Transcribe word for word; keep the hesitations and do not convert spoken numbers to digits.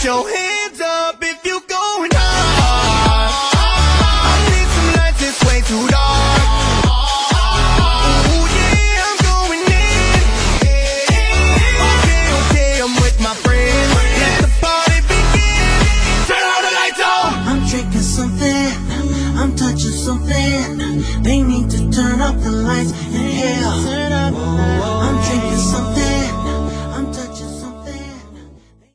your hands up if you going hard. I need some lights, it's way too dark. Ooh yeah, I'm going in. Okay, okay, I'm with my friends. Let the party begin. Turn all the lights on. I'm drinking something, I'm touching something. They need to turn up the lights in hell. I'm drinking